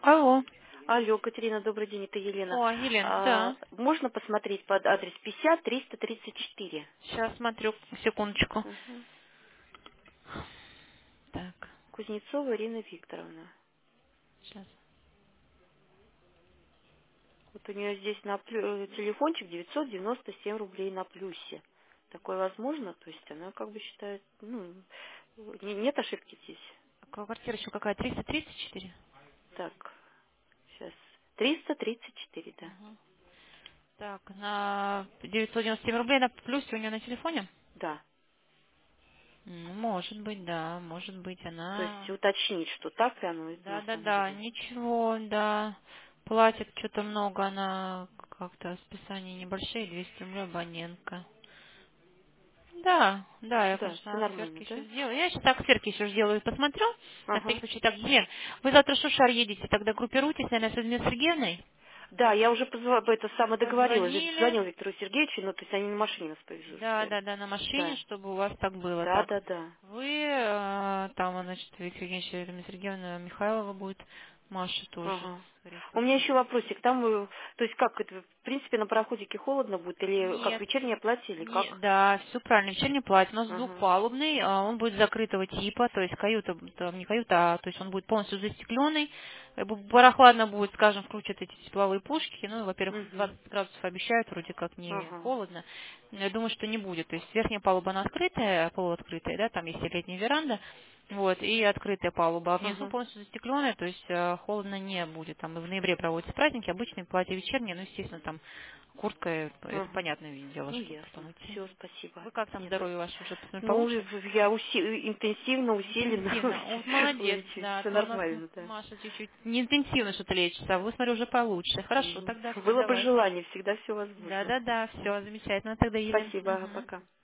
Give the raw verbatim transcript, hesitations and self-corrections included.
Алло. Алло, Катерина, добрый день, это Елена. О, Елена, А, да. можно посмотреть под адрес пятьдесят триста тридцать четыре? Сейчас смотрю, секундочку. Мгм. Так, Кузнецова Ирина Викторовна. сейчас. Вот у нее здесь на плю- э, телефончик девятьсот девяносто семь рублей на плюсе. Такое возможно? То есть она как бы считает, ну, не- нет ошибки здесь. А квартира еще какая? триста тридцать четыре? Так, сейчас. триста тридцать четыре, да. Ага. Так, на девятьсот девяносто семь рублей на плюсе у нее на телефоне? Да. М, Может быть, да, может быть, То есть она... уточнить, что так ли оно на самом Да-да-да, деле. ничего, да. Платит что-то много, она как-то списания небольшие, двести рублей абонентка. Да, да, я, Да, все конечно, нормально, сверки еще да? сделаю. Я сейчас так сверки еще сделаю и посмотрю. На всякий Ага. случай. Так, Елен, вы завтра в Шушар едете, тогда группируйтесь, наверное, с Людмилой Сергеевной. Да, я уже позва- это самое договорилась, же Позвонили. звонил Виктору Сергеевичу, ну, то есть они на машине нас повезут, Да, все. да, да, на машине, Да, чтобы у вас так было. да, Так, да, да. вы, э, там, значит, Виктор Евгеньевич, Людмила Сергеевна Михайлова будет, Маша тоже Ага. с У меня ресурсом. еще вопросик, там, э, то есть как это, в принципе, на пароходике холодно будет, или как Нет. вечернее платье, или Не, как? да, все правильно. Вечерний платье. У нас Ага, двухпалубный, а он будет закрытого типа, то есть каюта, там, не каюта, а то есть он будет полностью застекленный. Как бы прохладно будет, скажем, включат эти тепловые пушки. Ну, во-первых, угу, двадцать градусов обещают, вроде как не ага, холодно. Но я думаю, что не будет. То есть верхняя палуба она открытая, полуоткрытая, да, там есть и летняя веранда. Вот, и открытая палуба. А внизу ага, полностью застекленная, то есть э, холодно не будет. Там и в ноябре проводятся праздники, обычные платья вечерние, ну, естественно, там куртка, э, это ага. понятное дело, Ну, что потом ясно. идти. Все, спасибо. Вы как там Нет. здоровье ваше уже посмотрю, Ну, получше? я уси- интенсивно, усиленно Интенсивно. Вот молодец, да, а все то у нас нормально, да. Маша чуть-чуть не интенсивно что-то лечится, а вы, смотрю, уже получше. Хорошо, Мгм. тогда все, Было бы давайте. желание, всегда все возможно. Да-да-да, все, замечательно. Тогда, Елена. Спасибо, Мгм. пока.